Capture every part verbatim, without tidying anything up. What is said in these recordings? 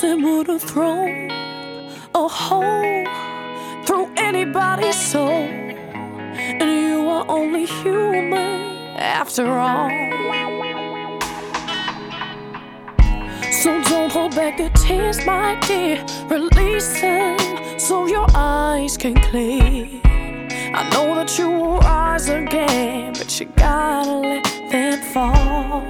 Nothing would have thrown a hole through anybody's soul, and you are only human after all. So don't hold back the tears, my dear. Release them so your eyes can clear. I know that you will rise again, but you gotta let them fall.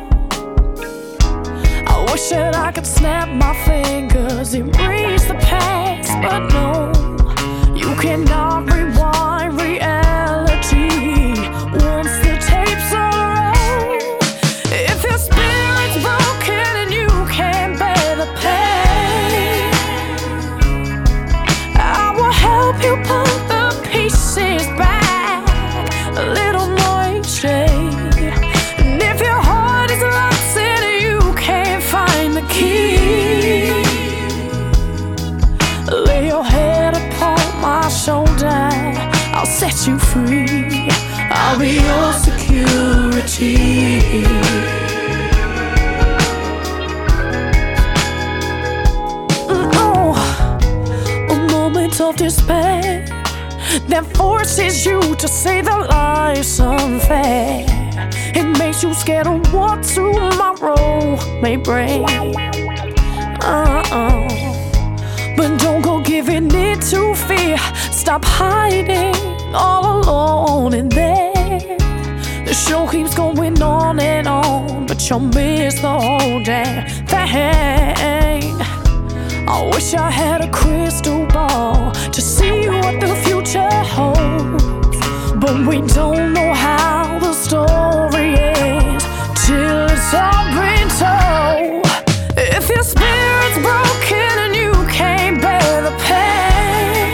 I wish that I could snap my fingers and erase the past, but no, you cannot rewind reality once the tapes are rolled. If your spirit's broken and you can't bear the pain, I will help you put the pieces back a little more each day. And if your heart is lost and you can't find the key, lay your head upon my shoulder, I'll set you free. I'll be your security. Oh, a moment of despair that forces you to say that life's unfair. It makes you scared of what tomorrow may bring. Uh-uh. But don't go giving in to fear. Stop hiding all alone in there. The show keeps going on and on, but you'll miss the whole damn thing. I wish I had a crystal ball to see what the future holds, but we don't know how the story ends till it's all been told. If your spirit's broken and you can't bear the pain,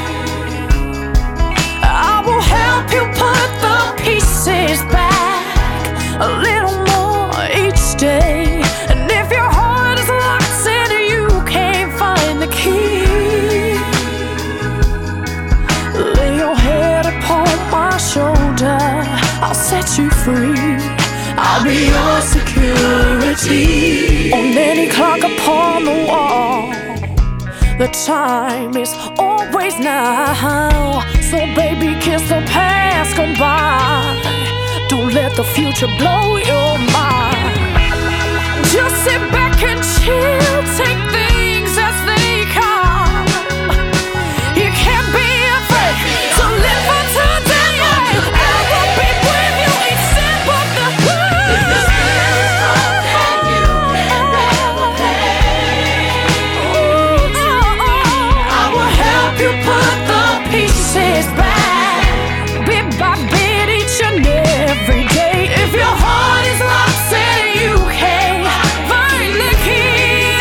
I will help you put the pieces back a little more each day. And if your heart is locked and you can't find the key, lay your head upon my shoulder, I'll set you free. I'll be your security. On any clock upon the wall, the time is always now. So baby, kiss the past goodbye. Don't let the future blow your mind. Just sit back and chill, take things as they come. You can't be afraid to live for today. I will be with you each step of the way. I will help you put the pieces back, bit by bit, each and every day. If your heart is lost and you can't find the key,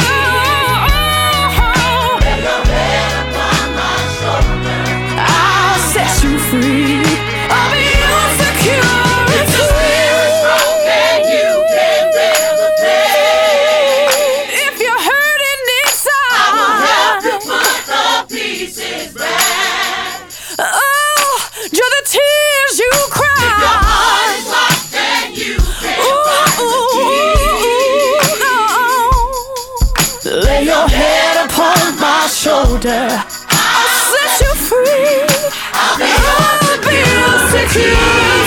oh, lay your head upon my shoulder, I'll set you free. I'll be your security. If your spirit's broken, you can't bear the pain. If you're hurting inside, I will help you put the pieces back. Oh, you're the tears you cry. If your heart is locked and you can't find the key, lay your head upon my shoulder, I'll set you free. I'll be your security.